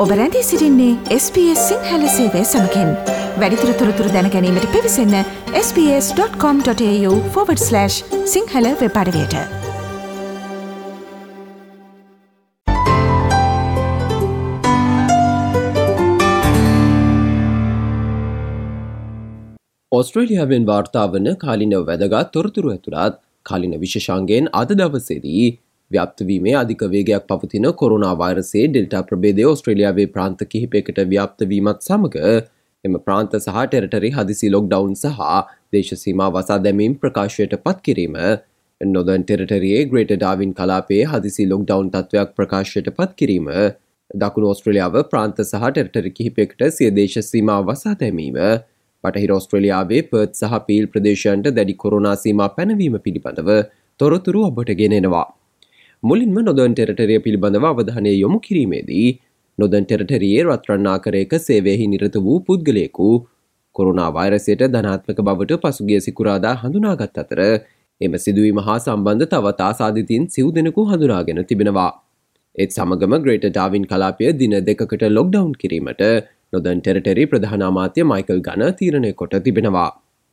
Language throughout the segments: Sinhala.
ඔබ රැඳී සිටින්නේ SBS සිංහල සේවය සමගින්. වැඩිදුර තොරතුරු දැන ගැනීමට පිවිසන්න sbs.com.au/සිංහල වෙබ් අඩවියට. ඔස්ට්‍රේලියාවෙන් වාර්තා වන කාලින වැදගත් තොරතුරු ඇතුළත් කාලින විශේෂාංගයෙන් අද දවසේදී ව්‍යාප්තවීමේ අධික වේගයක් පවතින කොරෝනා වෛරසයේ ඩෙල්ටා ප්‍රභේදය ඔස්ට්‍රේලියාවේ ප්‍රාන්ත කිහිපයකට ව්‍යාප්තවීමත් සමග එම ප්‍රාන්ත සහ ටෙරටරි හදිසි ලොක්ඩවුන් සහ දේශ සීමා වසා දැමීම් ප්‍රකාශයට පත් කිරීම, නොදර්න් ටෙරටරියේ ග්‍රේටර් ඩාවින් කලාපයේ හදිසි ලොක්ඩවුන් තත්ත්වයක් ප්‍රකාශයට පත් කිරීම, දකුණු ඔස්ට්‍රේලියාව ප්‍රාන්ත සහ ටෙරටරි කිහිපයකට සිය දේශ සීමා වසා දැමීම, බටහිර ඔස්ට්‍රේලියාවේ පර්ත් සහ පීල් ප්‍රදේශයන්ට දැඩි කොරෝනා සීමා පැනවීම පිළිබඳව තොරතුරු ඔබට ගෙනෙනවා. මුලින්ම නොදර්න් ටෙරටරිය පිළිබඳව අවධානය යොමු කිරීමේදී නොදර්න් ටෙරටරියේ රත්රන් ආකාරයක සේවයෙහි නිරත වූ පුද්ගලයෙකු කොරෝනා වෛරසයට ධනාත්මක බවට පසුගිය සිකුරාදා හඳුනාගත් අතර එම සිදුවීම හා සම්බන්ධ තවත් ආසාදිතයින් සිව් දෙනෙකු හඳුනාගෙන තිබෙනවා. ඒත් සමගම ග්‍රේටර් ඩාවින් කලාපය දින දෙකකට ලොක්ඩවුන් කිරීමට නොදර්න් ටෙරටරි ප්‍රධාන අමාත්‍ය මයිකල් ගන තීරණය කොට තිබෙනවා.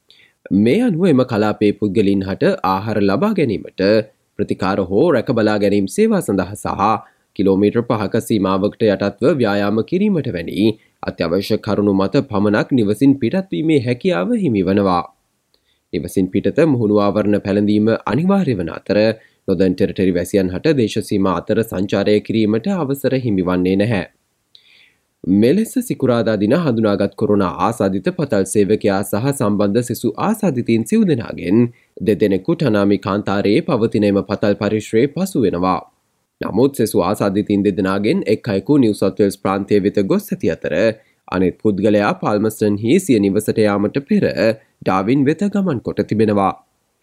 මේ අනුව එම කලාපයේ පුද්ගලින් හට ආහාර ලබා ගැනීමට ප්‍රතිකාර හෝ රැකබලා ගැනීම සේවා සඳහා සහ කිලෝමීටර් 5ක සීමාවකට යටත්ව ව්‍යායාම කිරීමට වැනි අත්‍යවශ්‍ය කරුණු මත පමණක් නිවසින් පිටත්වීමේ හැකියාව හිමිවනවා. නිවසින් පිටත මුහුණු ආවරණ පැළඳීම අනිවාර්ය වන අතර නොදර්න් ටෙරටරි වැසියන් හට දේශ සීමා අතර සංචාරය කිරීමට අවසර හිමිවන්නේ නැහැ. මෙලෙස සිකුරාදා දින හඳුනාගත් කොරෝනා ආසාදිත පතල් සේවකයා සහ සම්බන්ධ සෙසු ආසාදිතයින් සිව් දෙනාගෙන් දෙදෙනෙකු ටනාමි කාන්තාරයේ පවතින එම පතල් පරිශ්‍රයේ පසු වෙනවා. නමුත් සෙසු ආසාදිතයින් දෙදෙනාගෙන් එක් අයෙකු නිව් සවුත් වෙල්ස් ප්‍රාන්තය වෙත ගොස් ඇති අතර අනෙක් පුද්ගලයා පාල්මස්ටන්හි සිය නිවසට යාමට පෙර ඩාවින් වෙත ගමන් කොට තිබෙනවා.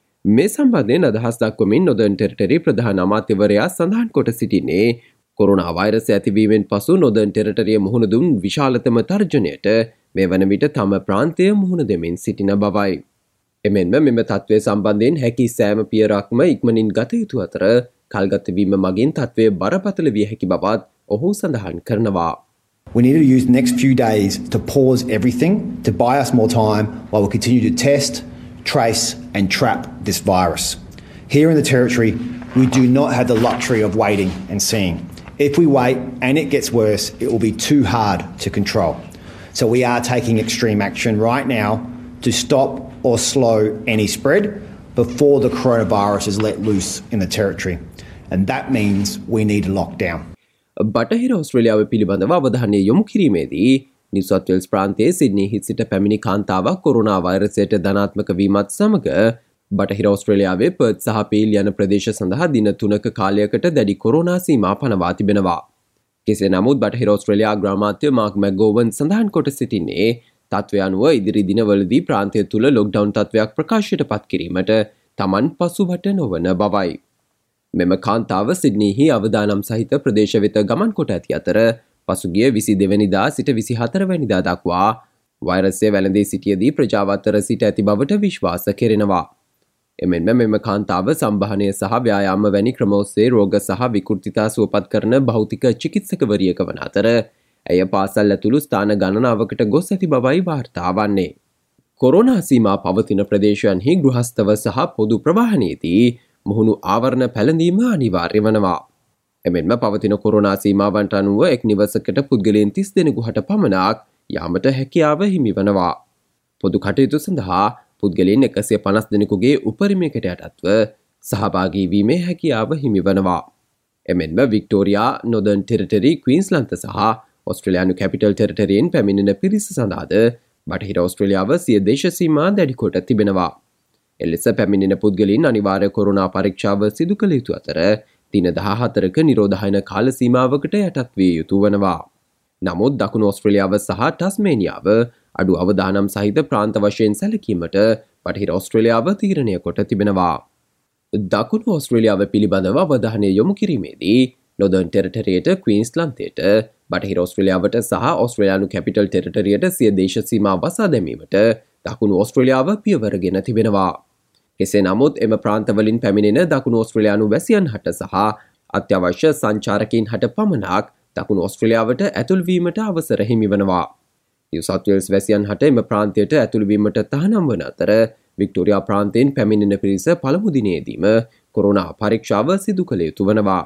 මේ සම්බන්ධයෙන් අදහස් දක්වමින් නොදර්න් ටෙරටරි ප්‍රධාන අමාත්‍යවරයා සඳහන් කොට සිටින්නේ කොරෝනා වෛරසය ඇතිවීමෙන් පසු නොදර්න් ටෙරටරිය මුහුණ දුන් විශාලතම තර්ජනයට මේ වන විට තම ප්‍රාන්තය මුහුණ දෙමින් සිටින බවයි. එමෙන්ම මෙම තත්ත්වය සම්බන්ධයෙන් හැකි සෑම පියවරක්ම ඉක්මනින් ගත යුතු අතර කල්ගතවීම මගින් තත්ත්වය බරපතල විය හැකි බවත් ඔහු සඳහන් කරනවා. We need to use the next few days to pause everything to buy us more time while we continue to test, trace and trap this virus. Here in the Territory, we do not have the luxury of waiting and seeing. If we wait and it gets worse, it will be too hard to control. So we are taking extreme action right now to stop or slow any spread before the coronavirus is let loose in the Territory. And that means we need a lockdown. බටහිර ඔස්ට්‍රේලියාව පිළිබඳව අවධානය යොමු කිරීමේදී නිව් සවුත් වෙල්ස් ප්‍රාන්තයේ සිඩ්නිහි සිට පැමිණි කාන්තාවක් කොරෝනා වෛරසයට ධනාත්මක වීමත් සමග බටහිර ඔස්ට්‍රේලියාවේ පර්ත් සහ පීල් යන ප්‍රදේශ සඳහා දින 3ක කාලයකට දැඩි කොරෝනා සීමා පනවා තිබෙනවා. කෙසේ නමුත් බටහිර ඔස්ට්‍රේලියා අග්‍රාමාත්‍ය මාක් මැක්ගෝවන් සඳහන් කොට සිටින්නේ තත්ත්වය අනුව ඉදිරි දිනවලදී ප්‍රාන්තය තුළ ලොක්ඩවුන් තත්ත්වයක් ප්‍රකාශයට පත් කිරීමට තමන් පසුබට නොවන බවයි. මෙම කාන්තාව සිඩ්නිහි අවදානම් සහිත ප්‍රදේශ වෙත ගමන් කොට ඇති අතර පසුගිය 22 වෙනිදා සිට 24 වෙනිදා දක්වා වෛරසය වැළඳී සිටියදී ප්‍රජාව අතර සිට ඇති බවට විශ්වාස කෙරෙනවා. එමෙන්ම මෙම කාන්තාව සම්භාහනය සහ ව්‍යායාම වැනි ක්‍රම ඔස්සේ රෝග සහ විකෘතිතා සුවපත් කරන භෞතික චිකිත්සකවරියක වන අතර ඇය පාසල් ඇතුළු ස්ථාන ගණනාවකට ගොස් ඇති බවයි වාර්තා වන්නේ. කොරෝනා සීමා පවතින ප්‍රදේශයන්හි ගෘහස්තව සහ පොදු ප්‍රවාහනයේදී මුහුණු ආවරණ පැළඳීම අනිවාර්ය වනවා. එමෙන්ම පවතින කොරෝනා සීමාවන්ට අනුව එක් නිවසකට පුද්ගලයන් 30 දෙනෙකු හට පමණක් යාමට හැකියාව හිමි වනවා. පොදු කටයුතු සඳහා පුද්ගලයන් 150 දෙනෙකුගේ උපරිමයකට යටත්ව සහභාගී වීමේ හැකියාව හිමි වනවා. එමෙන්ම වික්ටෝරියා, නොදර්න් ටෙරටරි, ක්වීන්ස්ලන්ත සහ ඔස්ට්‍රේලියානු කැපිටල් ටෙරටරියෙන් පැමිණෙන පිරිස සඳහාද බටහිර ඔස්ට්‍රේලියාව සිය දේශ සීමා දැඩි කොට තිබෙනවා. එලෙස පැමිණෙන පුද්ගලයන් අනිවාර්ය කොරෝනා පරීක්ෂාව සිදු කළ යුතු අතර දින 14ක නිරෝධායන කාල සීමාවකට යටත් විය යුතු වනවා. නමුත් දකුණු ඔස්ට්‍රේලියාව සහ ටස්මේනියාව අඩු අවදානම් සහිත ප්‍රාන්ත වශයෙන් සැලකීමට බටහිර ඔස්ට්‍රේලියාව තීරණය කොට තිබෙනවා. දකුණු ඔස්ට්‍රේලියාව පිළිබඳව අවධානය යොමු කිරීමේදී නොදර්න් ටෙරටරියට, ක්වීන්ස්ලන්තයට, බටහිර ඔස්ට්‍රේලියාවට සහ ඔස්ට්‍රේලියානු කැපිටල් ටෙරටරියට සිය දේශ සීමා වසා දැමීමට දකුණු ඔස්ට්‍රේලියාව පියවරගෙන තිබෙනවා. කෙසේ නමුත් එම ප්‍රාන්තවලින් පැමිණෙන දකුණු ඔස්ට්‍රේලියානු වැසියන් හට සහ අත්‍යවශ්‍ය සංචාරකයින් හට පමණක් දකුණු ඔස්ට්‍රේලියාවට ඇතුල්වීමට අවසර හිමිවනවා. නිව් සවුත් වේල්ස් වැසියන් හට එම ප්‍රාන්තයට ඇතුළුවීමට තහනම් වන අතර වික්ටෝරියා ප්‍රාන්තයෙන් පැමිණෙන පිරිස පළමු දිනේදීම කොරෝනා පරීක්ෂාව සිදු කළ යුතු වනවා.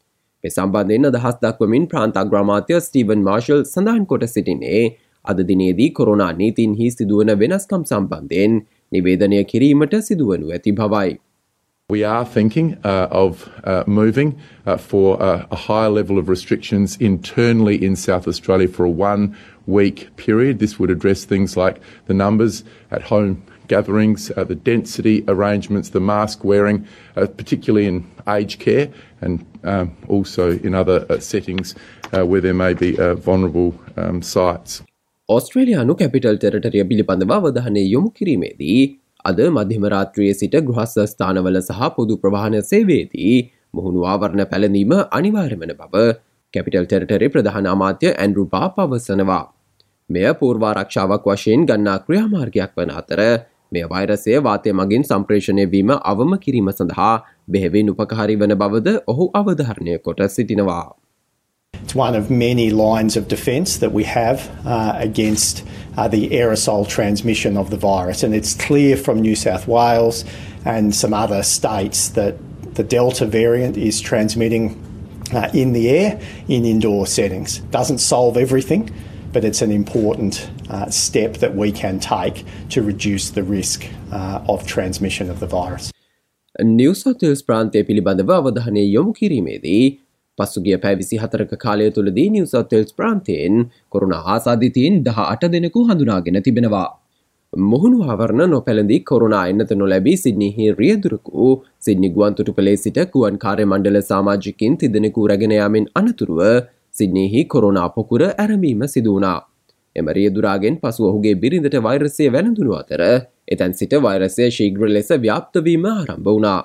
මේ සම්බන්ධයෙන් අදහස් දක්වමින් ප්‍රාන්ත අග්‍රාමාත්‍ය ස්ටීවන් මාර්ෂල් සඳහන් කොට සිටින්නේ අද දිනේදී කොරෝනා නීතින්හි සිදුවන වෙනස්කම් සම්බන්ධයෙන් නිවේදනය කිරීමට සිදුවනු ඇති බවයි. We are thinking of moving for a higher level of restrictions internally in South Australia for a 1-week period. This would address things like the numbers at home gatherings, the density arrangements, the mask wearing, particularly in aged care and also in other settings where there may be vulnerable sites. ඔස්ට්‍රේලියානු කැපිටල් ටෙරටරිය පිළිබඳව අවධානය යොමු කිරීමේදී අද මධ්‍යම රාත්‍රියේ සිට ගෘහස්ථ ස්ථානවල සහ පොදු ප්‍රවාහන සේවයේදී මුහුණු ආවරණ පැළඳීම අනිවාර්ය වන බව කැපිටල් ටෙරටරි ප්‍රධාන අමාත්‍ය ඇන්ඩ්‍රු බා පවසනවා. මෙය පූර්වාරක්ෂාවක් වශයෙන් ගන්නා ක්‍රියාමාර්ගයක් වන අතර මෙය වෛරසය වාතය මගින් සම්ප්‍රේෂණය වීම අවම කිරීම සඳහා බෙහෙවින් උපකාරී වන බවද ඔහු අවධාරණය කොට සිටිනවා. It's one of many lines of defence that we have against the aerosol transmission of the virus. And it's clear from New South Wales and some other states that the Delta variant is transmitting in the air in indoor settings. Doesn't solve everything, but it's an important step that we can take to reduce the risk of transmission of the virus. New South Wales ප්‍රාන්තය පිළිබඳව අවධානය යොමු කිරීමේදී පසුගිය පැය 24ක කාලය තුළදී නිව් සවුත් වේල්ස් ප්‍රාන්තයෙන් කොරෝනා ආසාදිතයින් 18 දෙනෙකු හඳුනාගෙන තිබෙනවා. මුහුණු ආවරණ නොපැළඳී කොරෝනා එන්නත නොලැබී සිඩ්නිහි රියදුරකු සිඩ්නි ගුවන්තොටුපළේ සිට ගුවන් කාර්ය මණ්ඩල සමාජිකින් තිදෙනෙකු රැගෙන යාමෙන් අනතුරුව සිඩ්නිහි කොරෝනා පොකුර ඇරඹීම සිදු වුණා. එම රියදුරාගෙන් පසු ඔහුගේ බිරිඳට වෛරසය වැළඳුණු අතර එතැන් සිට වෛරසය ශීඝ්‍ර ලෙස ව්‍යාප්ත වීම ආරම්භ වුණා.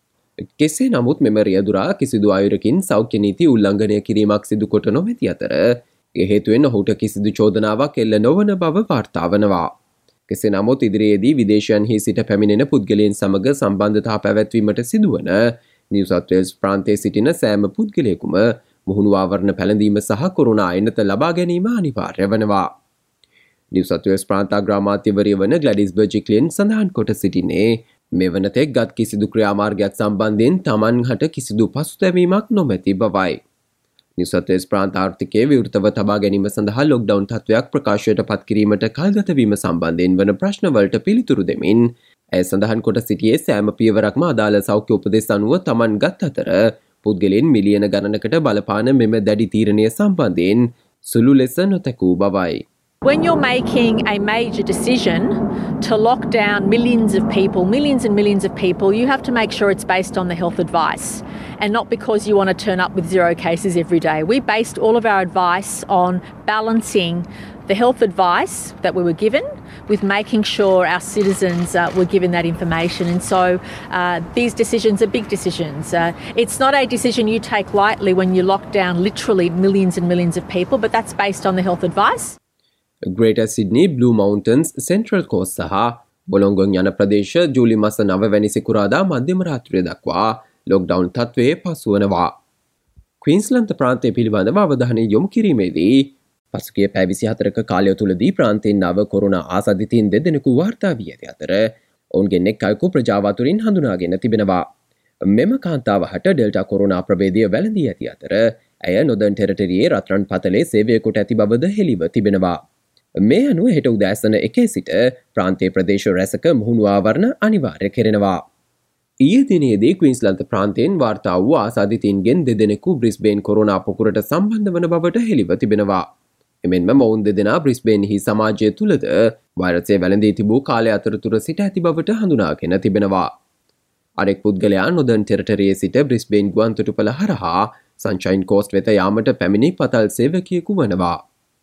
කෙසේ නමුත් මෙම රියදුරා කිසිදු අයුරකින් සෞඛ්‍ය නීති උල්ලංඝනය කිරීමක් සිදු කොට නොමැති අතර ඒ හේතුවෙන් ඔහුට කිසිදු චෝදනාවක් එල්ල නොවන බව වාර්තා වනවා. කෙසේ නමුත් ඉදිරියේදී විදේශයන්හි සිට පැමිණෙන පුද්ගලයන් සමග සම්බන්ධතා පැවැත්වීමට සිදුවන නිව් සවුත් වේල්ස් ප්‍රාන්තයේ සිටින සෑම පුද්ගලයෙකුම මුහුණු ආවරණ පැළඳීම සහ කොරෝනා එන්නත ලබා ගැනීම අනිවාර්ය වනවා. නිව් සවුත් වේල්ස් ප්‍රාන්ත අග්‍රාමාත්‍යවරිය වන ග්ලැඩිස් බර්ජික්ලියන් සඳහන් කොට සිටින්නේ මෙවනතෙක් ගත් කිසිදු ක්‍රියාමාර්ගයක් සම්බන්ධයෙන් තමන් හට කිසිදු පසුතැවීමක් නොමැති බවයි. නිව් සවුත් වේල්ස් ප්‍රාන්ත ආර්ථිකය විවෘතව තබා ගැනීම සඳහා ලොක්ඩවුන් තත්ත්වයක් ප්‍රකාශයට පත් කිරීමට කල්ගත වීම සම්බන්ධයෙන් වන ප්‍රශ්නවලට පිළිතුරු දෙමින් ඇය සඳහන් කොට සිටියේ සෑම පියවරක්ම අදාළ සෞඛ්‍ය උපදෙස් අනුව තමන් ගත් අතර පුද්ගලයන් මිලියන ගණනකට බලපාන මෙම දැඩි තීරණය සම්බන්ධයෙන් සුළු ලෙස නොතැකූ බවයි. When you're making a major decision to lock down millions and millions of people, you have to make sure it's based on the health advice and not because you want to turn up with 0 cases every day. We based all of our advice on balancing the health advice that we were given with making sure our citizens were given that information. And so these decisions are big decisions. It's not a decision you take lightly when you lock down literally millions and millions of people, but that's based on the health advice. Greater Sydney, Blue Mountains, Central Coast සහ බොලොංගොන් යන ප්‍රදේශ ජූලි මාස 9 වැනි සිකුරාදා මධ්‍යම රාත්‍රිය දක්වා ලොක්ඩවුන් තත්ත්වයේ පසුවනවා. ක්වීන්ස්ලන්ත ප්‍රාන්තය පිළිබඳව අවධානය යොමු කිරීමේදී පසුගිය පැය 24ක කාලය තුළදී ප්‍රාන්තයෙන් නව කොරෝනා ආසාදිතයින් 2 දෙනෙකු වාර්තා වී ඇති අතර ඔවුන්ගෙන් එක් අයෙකු ප්‍රජාව අතුරින් හඳුනාගෙන තිබෙනවා. මෙම කාන්තාව හට ඩෙල්ටා කොරෝනා ප්‍රභේදය වැළඳී ඇති අතර ඇය නොදන් ටෙරටරියේ රත්රන් පතලේ සේවය කොට ඇති බවද හෙළිව තිබෙනවා. මේ අනුව හෙට උදෑසන 1 සිට ප්‍රාන්තීය ප්‍රදේශ රැසක මුහුණු ආවරණ අනිවාර්ය කෙරෙනවා. ඊයේ දිනේදී ක්වීන්ස්ලන්ත ප්‍රාන්තයෙන් වාර්තා වූ ආසාදිතයින්ගෙන් 2 දෙනෙකු බ්‍රිස්බේන් කොරෝනා පොකුරට සම්බන්ධ වන බවට හෙළිව තිබෙනවා. එමෙන්ම මොවුන් 2 දෙනා බ්‍රිස්බේන්හි සමාජය තුළද වෛරසය වැළඳී තිබූ කාලය අතරතුර සිට ඇති බවට හඳුනාගෙන තිබෙනවා. අනෙක් පුද්ගලයා නොදන් ටෙරටරියේ සිට බ්‍රිස්බේන් ගුවන්තොටුපළ හරහා සන්ෂයින් කෝස්ට් වෙත යාමට පැමිණි පතල් සේවකයෙකු වනවා.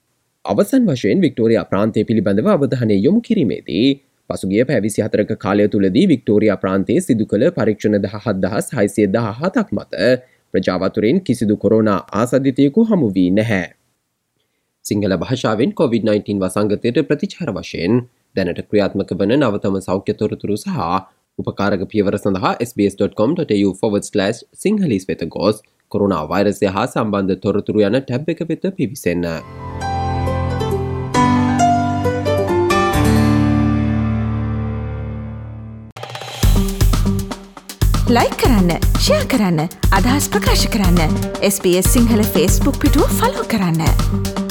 අවසන් වශයෙන් වික්ටෝරියා ප්‍රාන්තය පිළිබඳව අවධානය යොමු කිරීමේදී පසුගිය පැය 24ක කාලය තුළදී වික්ටෝරියා ප්‍රාන්තයේ සිදු කළ පරීක්ෂණ 17617ක් මත ප්‍රජාව අතුරින් කිසිදු කොරෝනා ආසාදිතයෙකු හමු වී නැහැ. සිංහල භාෂාවෙන් COVID-19 වසංගතයට ප්‍රතිචාර වශයෙන් දැනට ක්‍රියාත්මක වන නවතම සෞඛ්‍ය තොරතුරු සහ උපකාරක පියවර සඳහා sbs.com.au/sinhalese වෙත ගොස් කොරුණා වෛරසය හා සම්බන්ධ තොරතුරු යන ටැබ් එක වෙත පිවිසෙන්න. ලයික් කරන්න, ෂෙයා කරන්න, අදහස් ප්‍රකාශ කරන්න. SBS සිංහල Facebook පිටුව ෆලෝ කරන්න.